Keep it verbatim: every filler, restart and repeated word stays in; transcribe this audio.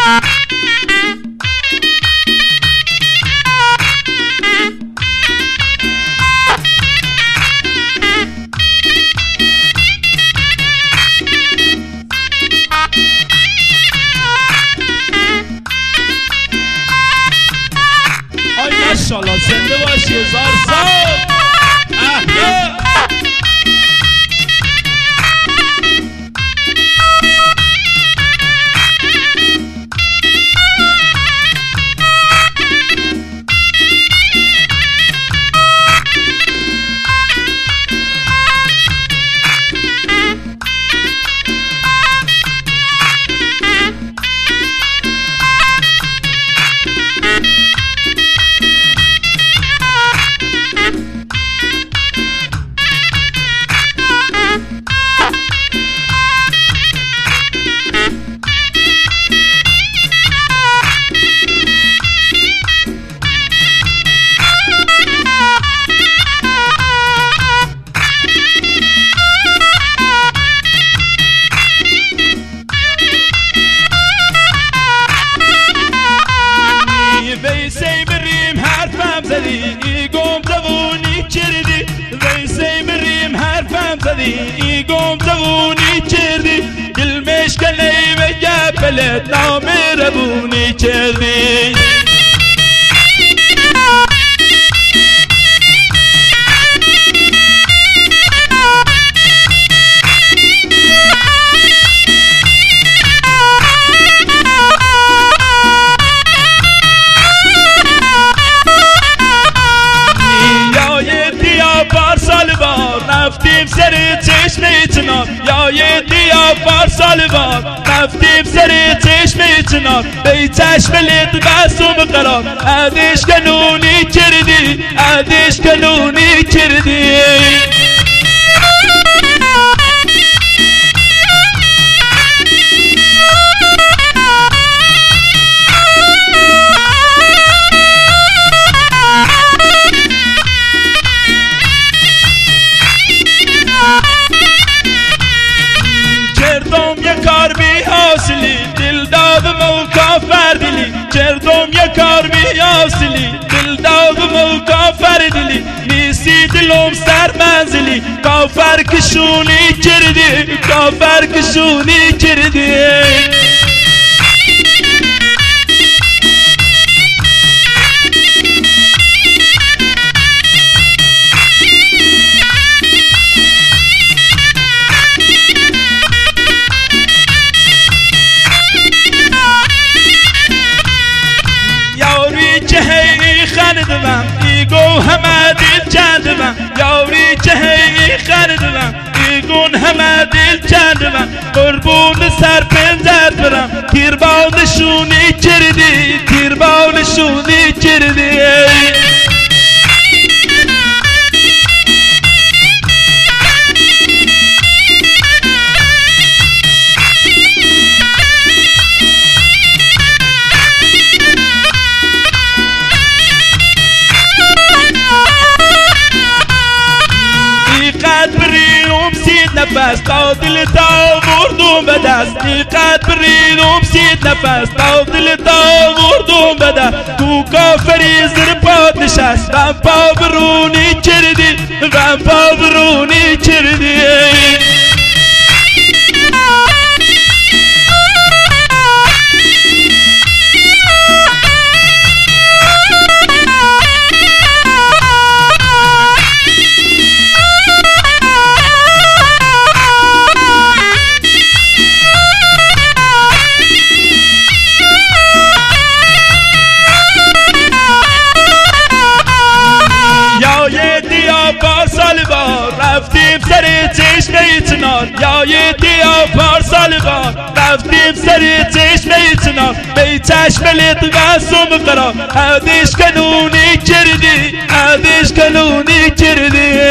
ماشاءالله زنده باشی هزار سال. ای گم زبونی کردی دل مشکلی و گپلت نامهربونی کردی رفتیم سر چشم چنار یا یه دیا پارسال بار رفتیم سر چشم چنار بی چشم لید بسوم قرار عدش کنونی کردی عدش کنونی کردی دل دادم و کافر دلی کردم یک کار بیاسلی دل دادم و کافر دلی نیستی دلم سر منزلی کافر کشونی کردی کافر کشونی کردی خندم ایگو همه دل چندم یاری چهی خندم ایگون همه دل چندم قربون سر پنزت برم تیربانشونی کردی تیربانشونی کردی نفس تا دل تا مردم به دست دیقت بریدم سید نفس تا دل تا مردم به دست تو کافری زیر پاد نشست غم پا برونی کردی غم پا برونی کردی رفتیم سر چشمه چنار یا یه دیا پارسال بار رفتیم سر چشمه چنار بی چشم لید بسوم قرار عدش کنونی کردی عدش کنونی کردی